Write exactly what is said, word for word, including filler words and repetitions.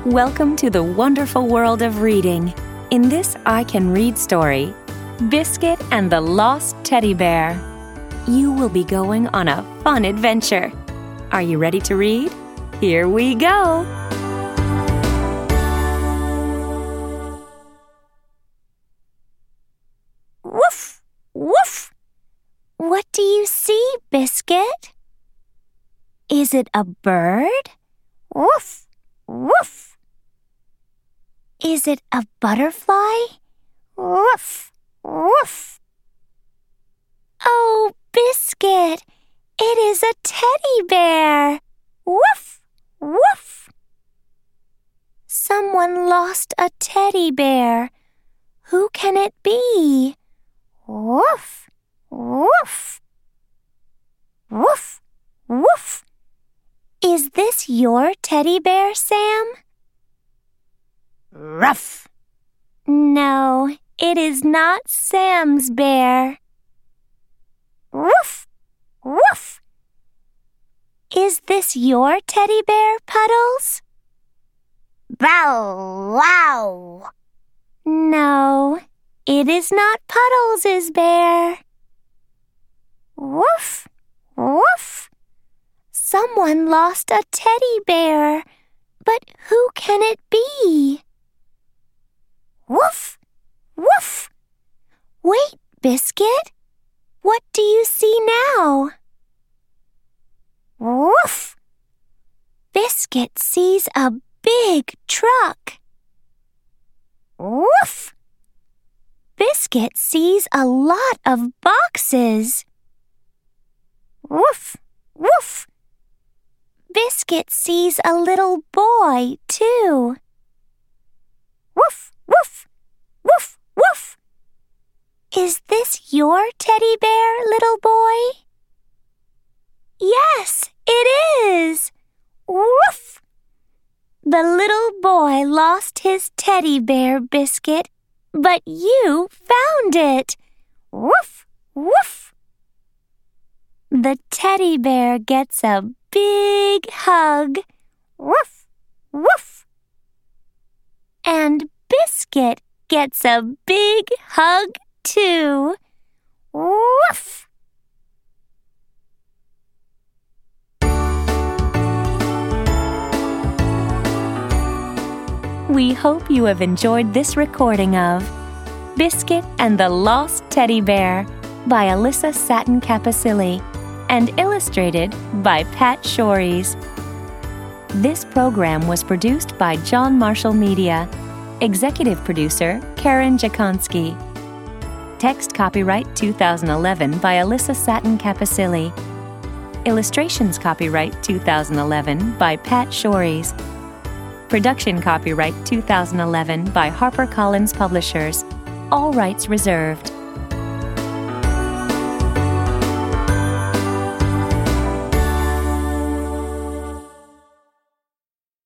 Welcome to the wonderful world of reading. In this I Can Read story, Biscuit and the Lost Teddy Bear. You will be going on a fun adventure. Are you ready to read? Here we go! Woof! Woof! What do you see, Biscuit? Is it a bird? Woof! Woof! Is it a butterfly? Woof! Woof! Oh, Biscuit! It is a teddy bear! Woof! Woof! Someone lost a teddy bear. Who can it be? Woof! Woof! Woof! Woof! Is this your teddy bear, Sam? Ruff! No, it is not Sam's bear. Woof! Woof! Is this your teddy bear, Puddles? Bow wow! No, it is not Puddles' bear. Woof! Woof! Someone lost a teddy bear, but who can it be? Woof! Woof! Wait, Biscuit! What do you see now? Woof! Biscuit sees a big truck. Woof! Biscuit sees a lot of boxes. Woof! Woof! Biscuit sees a little boy, too. Woof! Woof! Woof! Woof! Is this your teddy bear, little boy? Yes, it is! Woof! The little boy lost his teddy bear, Biscuit, but you found it. Woof! Woof! The teddy bear gets a big hug. Woof! Woof! And Biscuit gets a big hug, too. Woof! We hope you have enjoyed this recording of Biscuit and the Lost Teddy Bear by Alyssa Satin Capicilli and illustrated by Pat Shores. This program was produced by John Marshall Media. Executive producer, Karen Jakonski. Text copyright two thousand eleven by Alyssa Satin Capicilli. Illustrations copyright two thousand eleven by Pat Shores. Production copyright two thousand eleven by HarperCollins Publishers. All rights reserved.